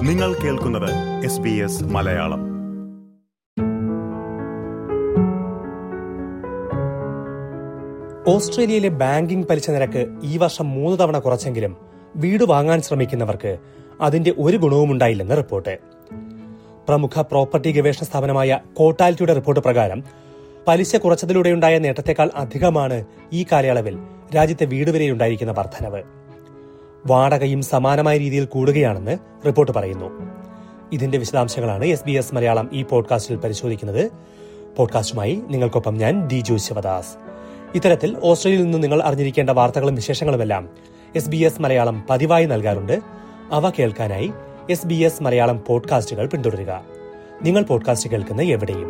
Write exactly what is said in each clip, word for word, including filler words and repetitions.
നിങ്ങൾ കേൾക്കുന്നത് S B S Malayalam. ഓസ്ട്രേലിയയിലെ ബാങ്കിംഗ് പലിശ നിരക്ക് ഈ വർഷം മൂന്ന് തവണ കുറച്ചെങ്കിലും വീട് വാങ്ങാൻ ശ്രമിക്കുന്നവർക്ക് അതിന്റെ ഒരു ഗുണവുമുണ്ടായില്ലെന്ന് റിപ്പോർട്ട്. പ്രമുഖ പ്രോപ്പർട്ടി ഗവേഷണ സ്ഥാപനമായ കോട്ടാലിറ്റിയുടെ റിപ്പോർട്ട് പ്രകാരം പലിശ കുറച്ചതിലൂടെയുണ്ടായ നേട്ടത്തെക്കാൾ അധികമാണ് ഈ കാലയളവിൽ രാജ്യത്തെ വീട് വിലയിലുണ്ടായിരിക്കുന്ന വർധനവ്. വാടകയും സമാനമായ രീതിയിൽ കൂടുകയാണെന്ന് റിപ്പോർട്ട് പറയുന്നു. ഇതിന്റെ വിശദാംശങ്ങളാണ് എസ് ബി എസ് മലയാളം ഈ പോഡ്കാസ്റ്റിൽ പരിശോധിക്കുന്നത്. പോഡ്കാസ്റ്റുമായി നിങ്ങൾക്കൊപ്പം ഞാൻ ഡിജു ശിവദാസ്. ഇത്തരത്തിൽ ഓസ്ട്രേലിയയിൽ നിന്ന് നിങ്ങൾ അറിഞ്ഞിരിക്കേണ്ട വാർത്തകളും വിശേഷങ്ങളുമെല്ലാം എസ് ബി എസ് മലയാളം പതിവായി നൽകാറുണ്ട്. അവ കേൾക്കാനായി എസ് ബി എസ് മലയാളം പോഡ്കാസ്റ്റുകൾ പിന്തുടരുക. നിങ്ങൾ പോഡ്കാസ്റ്റ് കേൾക്കുന്ന എവിടെയും.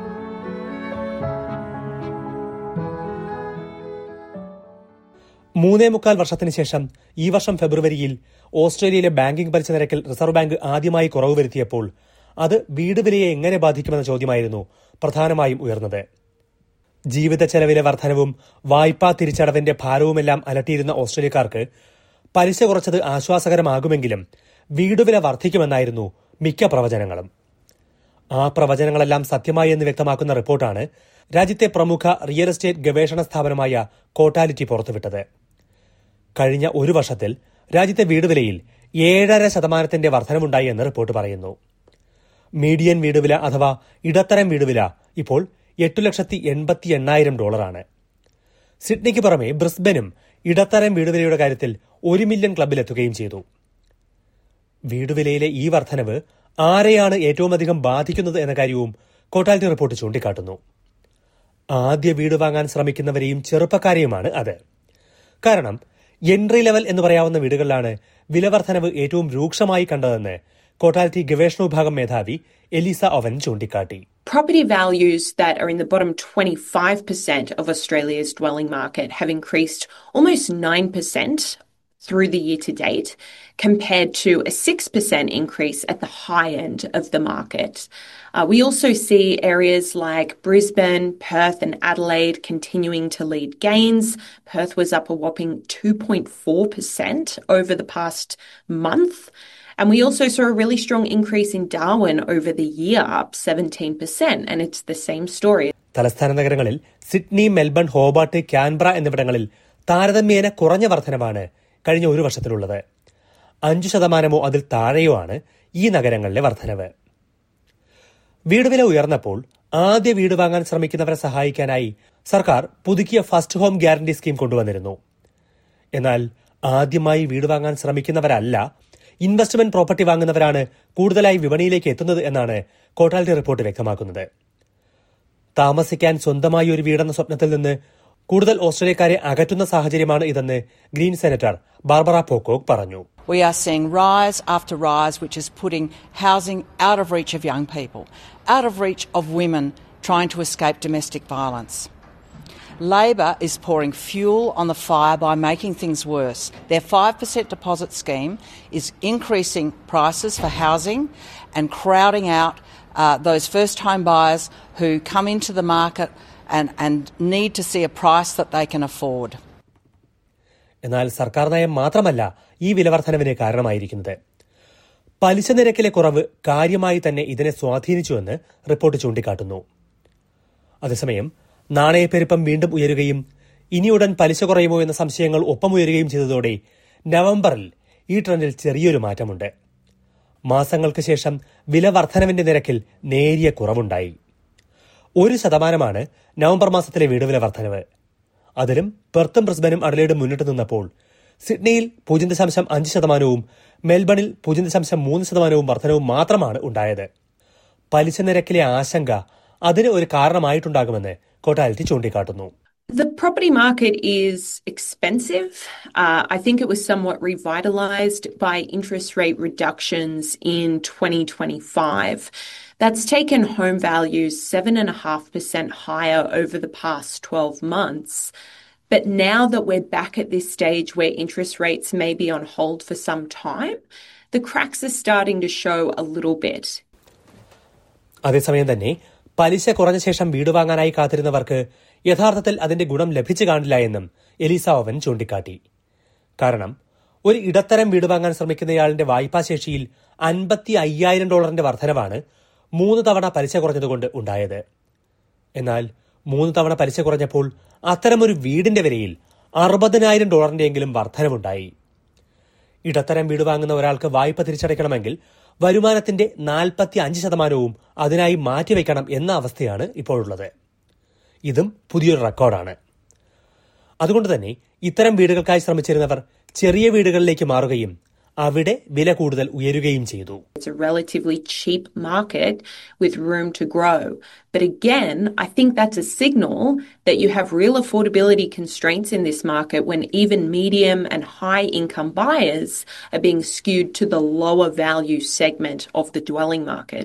മൂന്നേ മുക്കാൽ വർഷത്തിന് ശേഷം ഈ വർഷം ഫെബ്രുവരിയിൽ ഓസ്ട്രേലിയയിലെ ബാങ്കിംഗ് പലിശ നിരക്കിൽ റിസർവ് ബാങ്ക് ആദ്യമായി കുറവ് വരുത്തിയപ്പോൾ അത് വീട് വിലയെ എങ്ങനെ ബാധിക്കുമെന്ന ചോദ്യമായിരുന്നു പ്രധാനമായും ഉയർന്നത്. ജീവിത ചെലവിലെ വർധനവും വായ്പാ തിരിച്ചടവിന്റെ ഭാരവുമെല്ലാം അലട്ടിയിരുന്ന ഓസ്ട്രേലിയക്കാർക്ക് പലിശ കുറച്ചത് ആശ്വാസകരമാകുമെങ്കിലും വീടുവില വർദ്ധിക്കുമെന്നായിരുന്നു മിക്ക പ്രവചനങ്ങളും. ആ പ്രവചനങ്ങളെല്ലാം സത്യമായി എന്ന് വ്യക്തമാക്കുന്ന റിപ്പോർട്ടാണ് രാജ്യത്തെ പ്രമുഖ റിയൽ എസ്റ്റേറ്റ് ഗവേഷണ സ്ഥാപനമായ കോട്ടാലിറ്റി പുറത്തുവിട്ടത്. കഴിഞ്ഞ ഒരു വർഷത്തിൽ രാജ്യത്തെ വീടുവിലയിൽ ഏഴര ശതമാനത്തിന്റെ വർധനമുണ്ടായി എന്ന് റിപ്പോർട്ട് പറയുന്നു. മീഡിയൻ വീടുവില അഥവാ ഇടത്തരം വീടുവില ഇപ്പോൾ എട്ടു ലക്ഷത്തി എൺപത്തി എണ്ണായിരം ഡോളറാണ്. സിഡ്നിക്ക് പുറമെ ബ്രിസ്ബനും ഇടത്തരം വീടുവിലയുടെ കാര്യത്തിൽ ഒരു മില്യൺ ക്ലബിലെത്തുകയും ചെയ്തു. വീടുവിലയിലെ ഈ വർധനവ് ആരെയാണ് ഏറ്റവും അധികം ബാധിക്കുന്നത് എന്ന കാര്യവും കോട്ടാലിറ്റി റിപ്പോർട്ട് ചൂണ്ടിക്കാട്ടുന്നു. ആദ്യ വീട് വാങ്ങാൻ ശ്രമിക്കുന്നവരെയും ചെറുപ്പക്കാരെയുമാണ് അത്. കാരണം എൻട്രി ലെവൽ എന്ന് പറയാവുന്ന വീടുകളിലാണ് വിലവർധനവ് ഏറ്റവും രൂക്ഷമായി കണ്ടതെന്ന് കോട്ടാലിറ്റി ഗവേഷണ വിഭാഗം മേധാവി എലിസ ഒവൻ ചൂണ്ടിക്കാട്ടി. Property values that are in the bottom twenty-five percent of Australia's dwelling market have increased almost nine percent through the year to date, compared to a six percent increase at the high end of the market. Uh, we also see areas like Brisbane, Perth and Adelaide continuing to lead gains. Perth was up a whopping two point four percent over the past month. And we also saw a really strong increase in Darwin over the year, up seventeen percent, and it's the same story. തലസ്ഥാന നഗരങ്ങളിൽ Sydney, Melbourne, Hobart, കാൻബ്ര എന്നിവിടങ്ങളിൽ താരതമ്യേന കുറഞ്ഞ വർധനവാണ് കഴിഞ്ഞ ഒരു വർഷത്തിലുള്ളത്. അഞ്ചു ശതമാനമോ അതിൽ താഴെയോ ആണ് ഈ നഗരങ്ങളിലെ വർധനവ്. വീടുവില ഉയർന്നപ്പോൾ ആദ്യ വീട് വാങ്ങാൻ ശ്രമിക്കുന്നവരെ സഹായിക്കാനായി സർക്കാർ പുതുക്കിയ ഫസ്റ്റ് ഹോം ഗ്യാരണ്ടി സ്കീം കൊണ്ടുവന്നിരുന്നു. എന്നാൽ ആദ്യമായി വീട് വാങ്ങാൻ ശ്രമിക്കുന്നവരല്ല, ഇൻവെസ്റ്റ്മെന്റ് പ്രോപ്പർട്ടി വാങ്ങുന്നവരാണ് കൂടുതലായി വിപണിയിലേക്ക് എത്തുന്നത് എന്നാണ് കോട്ടാലിറ്റി റിപ്പോർട്ട് വ്യക്തമാക്കുന്നത്. താമസിക്കാൻ സ്വന്തമായി ഒരു വീടെന്ന സ്വപ്നത്തിൽ നിന്ന് കൂടുതൽ ഓസ്ട്രേലിയക്കാരെ അകറ്റുന്ന സാഹചര്യമാണ് ഇതെന്ന് ഗ്രീൻ സെനറ്റർ ബാർബറ പോക്കോക്ക് പറഞ്ഞു. We are seeing rise after rise which is putting housing out of reach of young people, out of reach of women trying to escape domestic violence. Labor is pouring fuel on the fire by making things worse. Their five percent deposit scheme is increasing prices for housing and crowding out uh, those first-time buyers who come into the market and, and need to see a price that they can afford. എന്നാൽ സർക്കാർ നയം മാത്രമല്ല ഈ വിലവർധനവിന് കാരണമായിരിക്കുന്നത്. പലിശ നിരക്കിലെ കുറവ് കാര്യമായി തന്നെ ഇതിനെ സ്വാധീനിച്ചുവെന്ന് റിപ്പോർട്ട് ചൂണ്ടിക്കാട്ടുന്നു. അതേസമയം നാണയപ്പെരുപ്പം വീണ്ടും ഉയരുകയും ഇനിയുടൻ പലിശ കുറയുമോ എന്ന സംശയങ്ങൾ ഒപ്പമുയരുകയും ചെയ്തതോടെ നവംബറിൽ ഈ ട്രെൻഡിൽ ചെറിയൊരു മാറ്റമുണ്ട്. മാസങ്ങൾക്ക് ശേഷം വില വർധനവിന്റെ നിരക്കിൽ നേരിയ കുറവുണ്ടായി. ഒരു ശതമാനമാണ് നവംബർ മാസത്തിലെ വീടുവില വർധനവ്. അതിലും പെർത്തും ബ്രിസ്ബനും അഡലേഡും മുന്നിട്ട് നിന്നപ്പോൾ സിഡ്നിയിൽ പൂജ്യം ദശാംശം അഞ്ച് ശതമാനവും മെൽബണിൽ പൂജ്യം ദശാംശം മൂന്ന് ശതമാനവും വർധനവും മാത്രമാണ് ഉണ്ടായത്. പലിശ നിരക്കിലെ ആശങ്ക അതിന് ഒരു കാരണമായിട്ടുണ്ടാകുമെന്ന് കോട്ടാലിറ്റി ചൂണ്ടിക്കാട്ടുന്നു. The property market is expensive. Uh, I think it was somewhat revitalized by interest rate reductions in twenty twenty-five. That's taken home values seven point five percent higher over the past twelve months. But now that we're back at this stage where interest rates may be on hold for some time, the cracks are starting to show a little bit. അതേസമയം തന്നെ പലിശ കുറഞ്ഞ ശേഷം വീട് വാങ്ങാനായി കാത്തിരുന്നവർക്ക് യഥാർത്ഥത്തിൽ അതിന്റെ ഗുണം ലഭിച്ചു കാണില്ല എന്നും എലിസ ഓവൻ ചൂണ്ടിക്കാട്ടി. കാരണം ഒരു ഇടത്തരം വീട് വാങ്ങാൻ ശ്രമിക്കുന്നയാളിന്റെ വായ്പാശേഷിയിൽ അൻപത്തി അയ്യായിരം ഡോളറിന്റെ വർധനവാണ് മൂന്ന് തവണ പലിശ കുറഞ്ഞതുകൊണ്ട് ഉണ്ടായത്. എന്നാൽ മൂന്ന് തവണ പലിശ കുറഞ്ഞപ്പോൾ അത്തരമൊരു വീടിന്റെ വിലയിൽ അറുപതിനായിരം ഡോളറിന്റെയെങ്കിലും വർധനവുണ്ടായി. ഇടത്തരം വീട് വാങ്ങുന്ന ഒരാൾക്ക് വായ്പ തിരിച്ചടയ്ക്കണമെങ്കിൽ വരുമാനത്തിന്റെ നാൽപ്പത്തി അഞ്ച് ശതമാനവും അതിനായി മാറ്റിവെക്കണം എന്ന അവസ്ഥയാണ് ഇപ്പോഴുള്ളത്. ഇതും പുതിയൊരു റെക്കോർഡാണ്. അതുകൊണ്ട് തന്നെ ഇത്തരം വീടുകൾക്കായി ശ്രമിച്ചിരുന്നവർ ചെറിയ വീടുകളിലേക്ക് മാറുകയും അവിടെ വില കൂടുതൽ ഉയരുകയും ചെയ്തു. It's a relatively cheap market with room to grow. But again, I think that's a signal that you have real affordability constraints in this market when even medium and high income buyers are being skewed to the lower value segment of the dwelling market.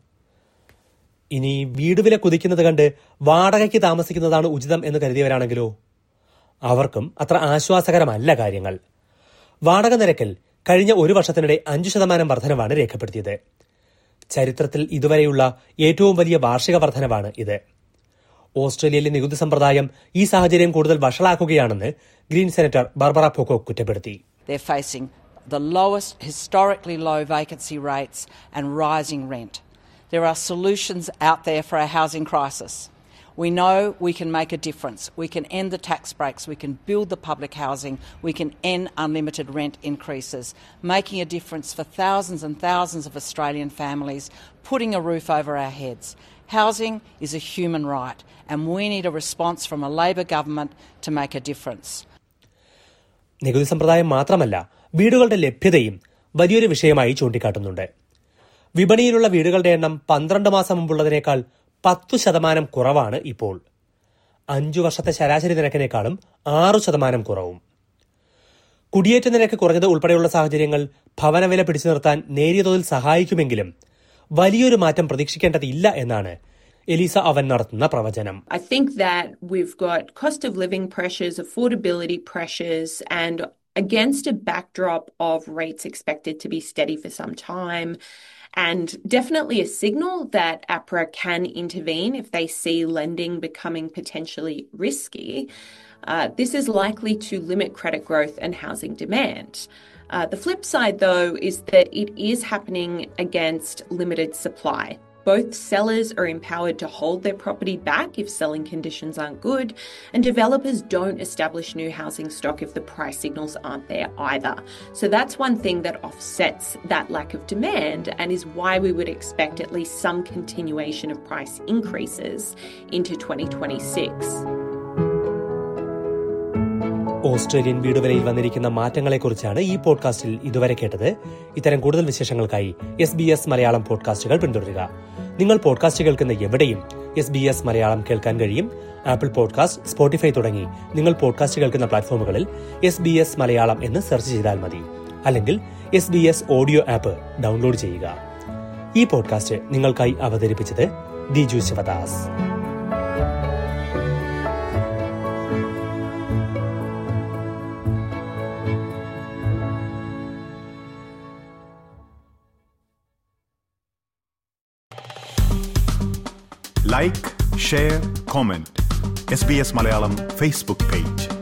ഇനി വീട് വില കുതിക്കുന്നത് കണ്ട് വാടകയ്ക്ക് താമസിക്കുന്നതാണ് ഉചിതം എന്ന് കരുതിയവരാണെങ്കിലോ അവർക്കും അത്ര ആശ്വാസകരമല്ല കാര്യങ്ങൾ. വാടക നിരക്കിൽ കഴിഞ്ഞ ഒരു വർഷത്തിനിടെ അഞ്ചു ശതമാനം വർധനവാണ് രേഖപ്പെടുത്തിയത്. ചരിത്രത്തിൽ ഇതുവരെയുള്ള ഏറ്റവും വലിയ വാർഷിക വർധനവാണ് ഇത്. ഓസ്ട്രേലിയയിലെ നികുതി സമ്പ്രദായം ഈ സാഹചര്യം കൂടുതൽ വഷളാക്കുകയാണെന്ന് ഗ്രീൻ സെനറ്റർ ബാർബറ പോക്കോക്ക് കുറ്റപ്പെടുത്തി. They're facing the lowest historically low vacancy rates and rising rent. There are solutions out there for our housing crisis. We know we can make a difference. We can end the tax breaks. We can build the public housing. We can end unlimited rent increases, making a difference for thousands and thousands of Australian families, putting a roof over our heads. Housing is a human right, and we need a response from a Labor government to make a difference. നികുതി സമ്പ്രദായം മാത്രമല്ല, വീടുകളുടെ ലഭ്യതയും വലിയൊരു വിഷയമായി ചൂണ്ടിക്കാട്ടുന്നുണ്ട്. വിപണിയിലുള്ള വീടുകളുടെ എണ്ണം പന്ത്രണ്ട് മാസം മുമ്പുള്ളതിനേക്കാൾ പത്തു ശതമാനം കുറവാണ് ഇപ്പോൾ. അഞ്ചു വർഷത്തെ ശരാശരി നിരക്കിനേക്കാളും ആറു ശതമാനം കുറവും. കുടിയേറ്റ നിരക്ക് കുറഞ്ഞത് ഉൾപ്പെടെയുള്ള സാഹചര്യങ്ങൾ ഭവനവില പിടിച്ചു നിർത്താൻ നേരിയ തോതിൽ സഹായിക്കുമെങ്കിലും വലിയൊരു മാറ്റം പ്രതീക്ഷിക്കേണ്ടതില്ല എന്നാണ് എലീസ അവൻ നടത്തുന്ന പ്രവചനം. I think that we've got cost of living pressures, affordability pressures, and against a backdrop of rates expected to be steady for some time, and definitely a signal that APRA can intervene if they see lending becoming potentially risky. Uh, this is likely to limit credit growth and housing demand. Uh, the flip side, though, is that it is happening against limited supply. Both sellers are empowered to hold their property back if selling conditions aren't good, and developers don't establish new housing stock if the price signals aren't there either. So that's one thing that offsets that lack of demand and is why we would expect at least some continuation of price increases into twenty twenty-six. Australian വീട് വിലയിൽ വന്നിരിക്കുന്ന മാറ്റങ്ങളെക്കുറിച്ചാണ് ഈ പോഡ്കാസ്റ്റിൽ ഇതുവരെ കേട്ടത്. ഇത്തരം കൂടുതൽ വിശേഷങ്ങൾക്കായി എസ് ബി എസ് മലയാളം പോഡ്കാസ്റ്റുകൾ പിന്തുടരുക. നിങ്ങൾ പോഡ്കാസ്റ്റ് കേൾക്കുന്ന എവിടെയും എസ് ബി എസ് മലയാളം കേൾക്കാൻ കഴിയും. ആപ്പിൾ പോഡ്കാസ്റ്റ്, സ്പോട്ടിഫൈ തുടങ്ങി നിങ്ങൾ പോഡ്കാസ്റ്റ് കേൾക്കുന്ന പ്ലാറ്റ്ഫോമുകളിൽ എസ് ബി എസ് മലയാളം എന്ന് സെർച്ച് ചെയ്താൽ മതി. അല്ലെങ്കിൽ S B S audio app download ചെയ്യുക. ഈ പോഡ്കാസ്റ്റ് നിങ്ങൾക്കായി അവതരിപ്പിച്ചത് Diju Sivadas. Like, share, comment. S B S Malayalam Facebook page.